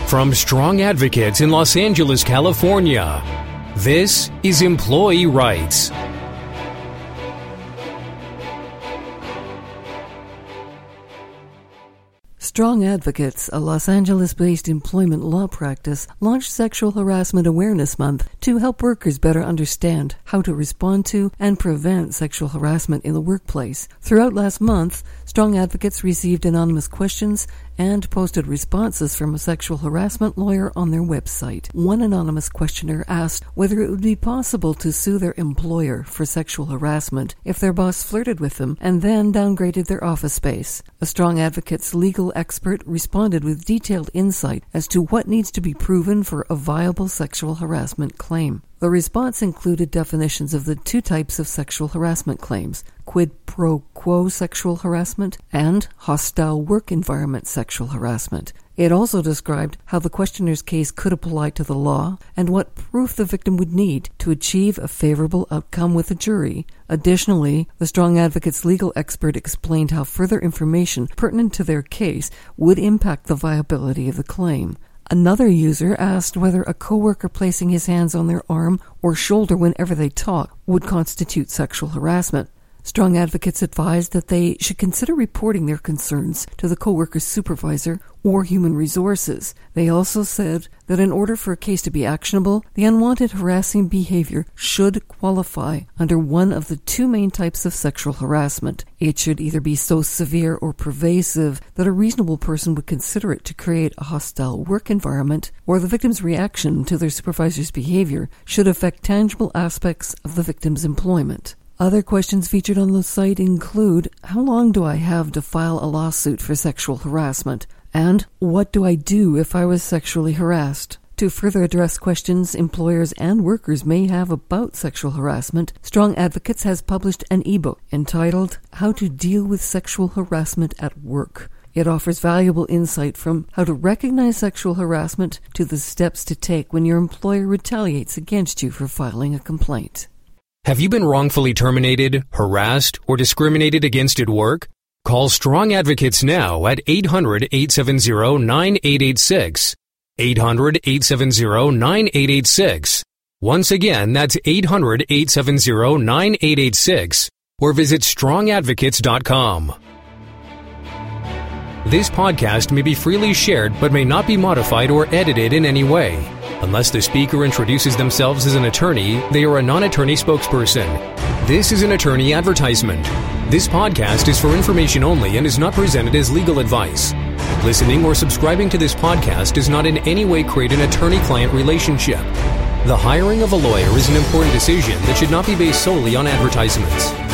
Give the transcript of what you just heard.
From Strong Advocates in Los Angeles, California, this is Employee Rights. Strong Advocates, a Los Angeles-based employment law practice, launched Sexual Harassment Awareness Month to help workers better understand how to respond to and prevent sexual harassment in the workplace. Throughout last month, Strong Advocates received anonymous questions and posted responses from a sexual harassment lawyer on their website. One anonymous questioner asked whether it would be possible to sue their employer for sexual harassment if their boss flirted with them and then downgraded their office space. A Strong Advocates legal expert responded with detailed insight as to what needs to be proven for a viable sexual harassment claim. The response included definitions of the two types of sexual harassment claims: quid pro quo sexual harassment and hostile work environment sexual harassment. It also described how the questioner's case could apply to the law and what proof the victim would need to achieve a favorable outcome with a jury. Additionally, the Strong Advocates legal expert explained how further information pertinent to their case would impact the viability of the claim. Another user asked whether a coworker placing his hands on their arm or shoulder whenever they talk would constitute sexual harassment. Strong Advocates advised that they should consider reporting their concerns to the coworker's supervisor or human resources. They also said that in order for a case to be actionable, the unwanted harassing behavior should qualify under one of the two main types of sexual harassment. It should either be so severe or pervasive that a reasonable person would consider it to create a hostile work environment, or the victim's reaction to their supervisor's behavior should affect tangible aspects of the victim's employment. Other questions featured on the site include, how long do I have to file a lawsuit for sexual harassment? And what do I do if I was sexually harassed? To further address questions employers and workers may have about sexual harassment, Strong Advocates has published an ebook entitled How to Deal with Sexual Harassment at Work. It offers valuable insight from how to recognize sexual harassment to the steps to take when your employer retaliates against you for filing a complaint. Have you been wrongfully terminated, harassed, or discriminated against at work? Call Strong Advocates now at 800-870-9886. 800-870-9886. Once again, that's 800-870-9886. Or visit strongadvocates.com. This podcast may be freely shared but may not be modified or edited in any way. Unless the speaker introduces themselves as an attorney, they are a non-attorney spokesperson. This is an attorney advertisement. This podcast is for information only and is not presented as legal advice. Listening or subscribing to this podcast does not in any way create an attorney-client relationship. The hiring of a lawyer is an important decision that should not be based solely on advertisements.